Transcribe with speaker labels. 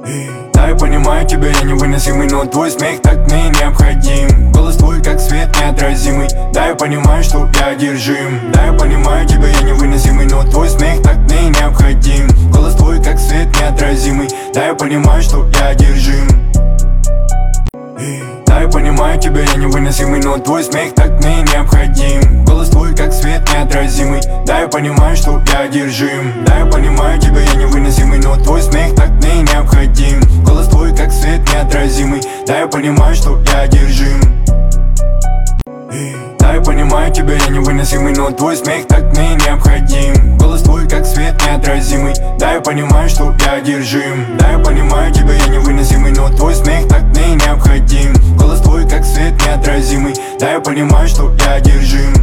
Speaker 1: Да, я понимаю тебя, я невыносимый, но твой смех так мне необходим. Голос твой как свет неотразимый. Да, я понимаю, что я одержим. Да, я понимаю тебя, я невыносимый, но твой смех так мне необходим. Голос твой как свет неотразимый. Да, я понимаю, что я одержим. Да, я понимаю тебя, я невыносимый, но твой смех так мне необходим. Голос твой как свет неотразимый. Да, я понимаю, что я одержим. Да, я понимаю тебя, я невыносимый, но твой смех так мне необходим. Голос твой как свет неотразимый. Да, я понимаю, что я одержим. Да, я понимаю тебя, я невыносимый, но твой смех так мне необходим. Голос твой как свет неотразимый. Да, я понимаю, что я одержим. Да, я понимаю тебя, я невыносимый, но твой смех так мне необходим. Голос твой как свет неотразимый. Да, я понимаю, что я одержим.